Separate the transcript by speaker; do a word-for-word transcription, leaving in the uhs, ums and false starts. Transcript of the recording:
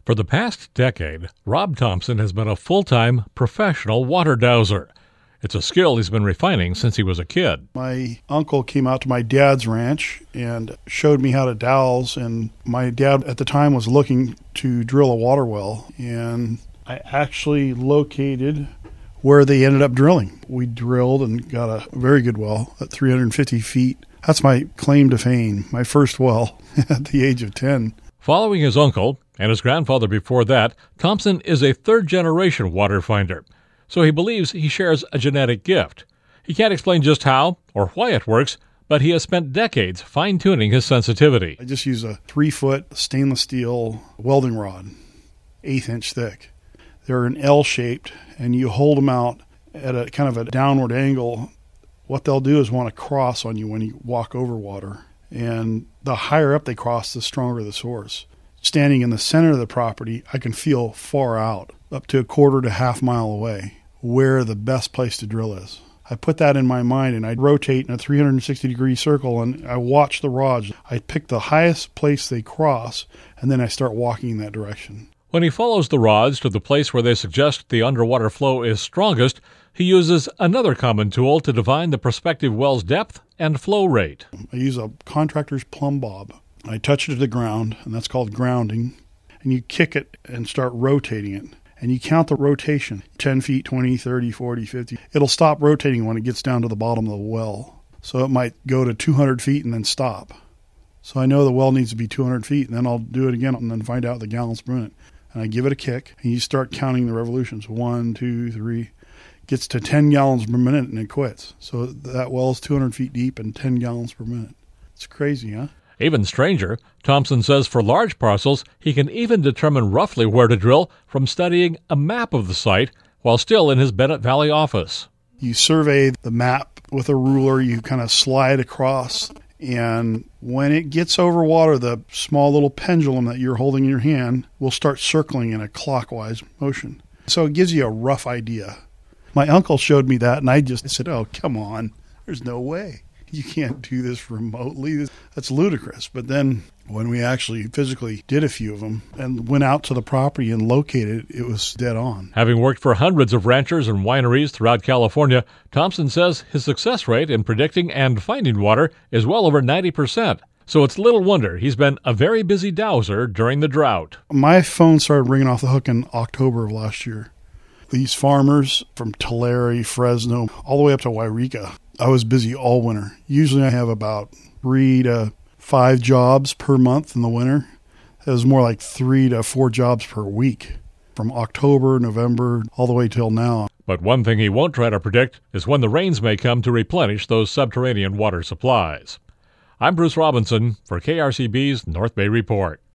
Speaker 1: For the past decade, Rob Thompson has been a full-time professional water dowser. It's a skill he's been refining since he was a kid.
Speaker 2: My uncle came out to my dad's ranch and showed me how to dowse, and my dad at the time was looking to drill a water well, and I actually located where they ended up drilling. We drilled and got a very good well at three hundred fifty feet. That's my claim to fame, my first well at the age of ten.
Speaker 1: Following his uncle and his grandfather before that, Thompson is a third-generation water finder, so he believes he shares a genetic gift. He can't explain just how or why it works, but he has spent decades fine-tuning his sensitivity.
Speaker 2: I just use a three-foot stainless steel welding rod, eighth-inch thick. They're an L-shaped, and you hold them out at a kind of a downward angle. What they'll do is want to cross on you when you walk over water. And the higher up they cross, the stronger the source. Standing in the center of the property, I can feel far out, up to a quarter to half mile away, where the best place to drill is. I put that in my mind, and I rotate in a three hundred sixty degree circle, and I watch the rods. I pick the highest place they cross, and then I start walking in that direction.
Speaker 1: When he follows the rods to the place where they suggest the underwater flow is strongest, he uses another common tool to define the prospective well's depth and flow rate.
Speaker 2: I use a contractor's plumb bob. I touch it to the ground, and that's called grounding. And you kick it and start rotating it. And you count the rotation, ten feet, twenty, thirty, forty, fifty. It'll stop rotating when it gets down to the bottom of the well. So it might go to two hundred feet and then stop. So I know the well needs to be two hundred feet, and then I'll do it again and then find out the gallons per minute. And I give it a kick, and you start counting the revolutions. One, two, three. Gets to ten gallons per minute, and it quits. So that well is two hundred feet deep and ten gallons per minute. It's crazy, huh?
Speaker 1: Even stranger, Thompson says for large parcels, he can even determine roughly where to drill from studying a map of the site while still in his Bennett Valley office.
Speaker 2: You survey the map with a ruler, you kind of slide across, and when it gets over water, the small little pendulum that you're holding in your hand will start circling in a clockwise motion. So it gives you a rough idea. My uncle showed me that, and I just said, oh, come on, there's no way. You can't do this remotely. That's ludicrous. But then when we actually physically did a few of them and went out to the property and located it, it was dead on.
Speaker 1: Having worked for hundreds of ranchers and wineries throughout California, Thompson says his success rate in predicting and finding water is well over ninety percent. So it's little wonder he's been a very busy dowser during the drought.
Speaker 2: My phone started ringing off the hook in October of last year. These farmers from Tulare, Fresno, all the way up to Wairika, I was busy all winter. Usually I have about three to five jobs per month in the winter. It was more like three to four jobs per week from October, November, all the way till now.
Speaker 1: But one thing he won't try to predict is when the rains may come to replenish those subterranean water supplies. I'm Bruce Robinson for K R C B's North Bay Report.